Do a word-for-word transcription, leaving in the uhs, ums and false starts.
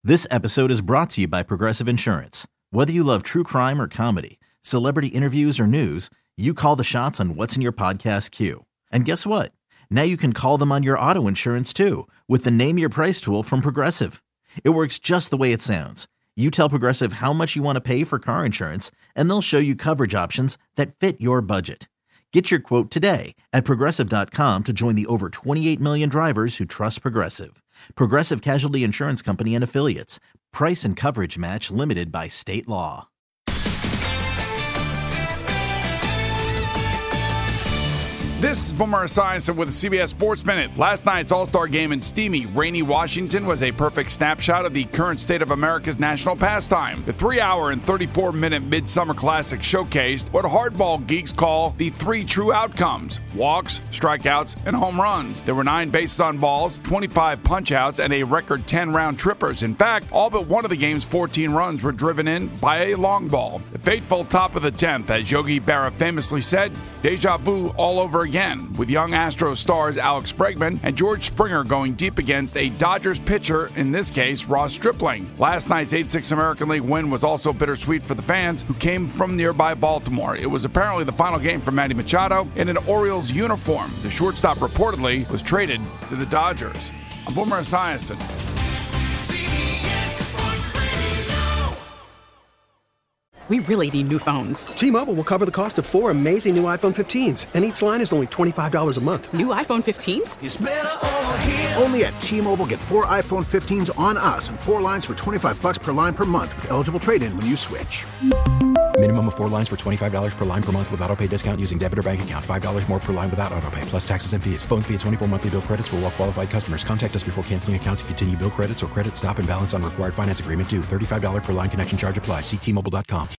This episode is brought to you by Progressive Insurance. Whether you love true crime or comedy, celebrity interviews or news, you call the shots on what's in your podcast queue. And guess what? Now you can call them on your auto insurance too with the Name Your Price tool from Progressive. It works just the way it sounds. You tell Progressive how much you want to pay for car insurance, and they'll show you coverage options that fit your budget. Get your quote today at Progressive dot com to join the over twenty-eight million drivers who trust Progressive. Progressive Casualty Insurance Company and Affiliates. Price and coverage match limited by state law. This is Boomer Esiason with the C B S Sports Minute. Last night's All-Star game in steamy, rainy Washington was a perfect snapshot of the current state of America's national pastime. The three-hour and thirty-four minute Midsummer Classic showcased what hardball geeks call the three true outcomes: walks, strikeouts, and home runs. There were nine bases on balls, twenty-five punch-outs, and a record ten round trippers. In fact, all but one of the game's fourteen runs were driven in by a long ball. The fateful top of the tenth, as Yogi Berra famously said, deja vu all over again, with young Astros stars Alex Bregman and George Springer going deep against a Dodgers pitcher, in this case, Ross Stripling. Last night's eight six American League win was also bittersweet for the fans who came from nearby Baltimore. It was apparently the final game for Manny Machado in an Orioles uniform. The shortstop reportedly was traded to the Dodgers. I'm Boomer Esiason. We really need new phones. T-Mobile will cover the cost of four amazing new iPhone fifteens, and each line is only twenty-five dollars a month. New iPhone fifteens? It's better over here. Only at T-Mobile, get four iPhone fifteens on us and four lines for twenty-five dollars per line per month with eligible trade-in when you switch. Minimum of four lines for twenty-five dollars per line per month with autopay discount using debit or bank account. five dollars more per line without autopay, plus taxes and fees. Phone fee at twenty-four monthly bill credits for well-qualified customers. Contact us before canceling account to continue bill credits or credit stop and balance on required finance agreement due. thirty-five dollars per line connection charge applies. See T Mobile dot com.